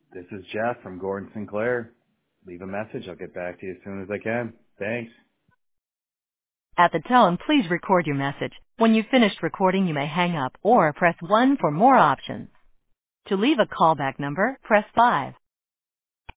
This is Jeff from Gordon Sinclair. Leave a message. I'll get back to you as soon as I can. Thanks. At the tone, please record your message. When you've finished recording, you may hang up or press 1 for more options. To leave a callback number, press 5.